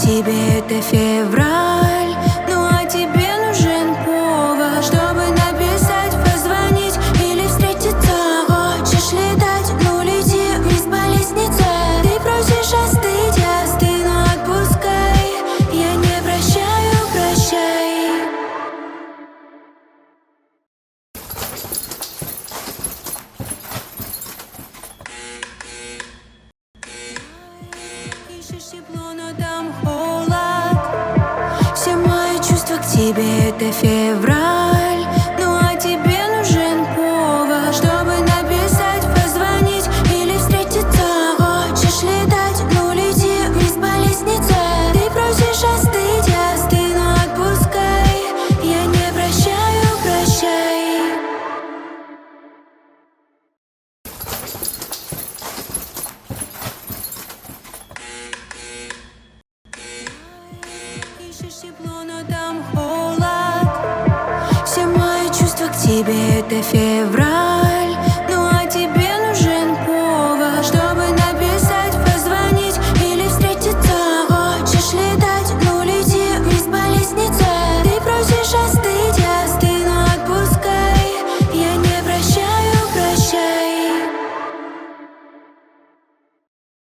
тебе это февраль. Ну а тебе нужен повод, чтобы написать, позвонить или встретиться. Хочешь летать, ну лети вниз по лестнице. Ты просишь остыть, я остыну, отпускай. Я не прощаю, прощай. Ищешь тепло, но там холод. Все мои чувства к тебе это февраль.